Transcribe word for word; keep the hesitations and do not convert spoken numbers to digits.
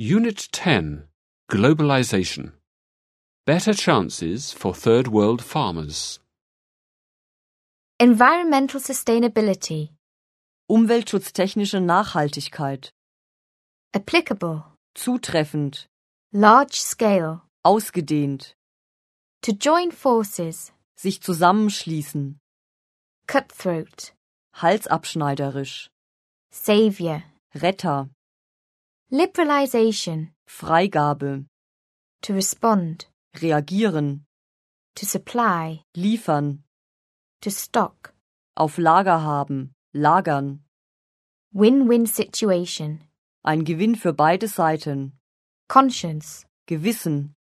Unit ten, Globalization. Better chances for third world farmers. Environmental sustainability. Umweltschutztechnische Nachhaltigkeit. Applicable. Zutreffend. Large scale. Ausgedehnt. To join forces. Sich zusammenschließen. Cutthroat. Halsabschneiderisch. Savior. Retter. Liberalization. Freigabe. To respond. Reagieren. To supply. Liefern. To stock. Auf Lager haben. Lagern. Win-win situation. Ein Gewinn für beide Seiten. Conscience. Gewissen.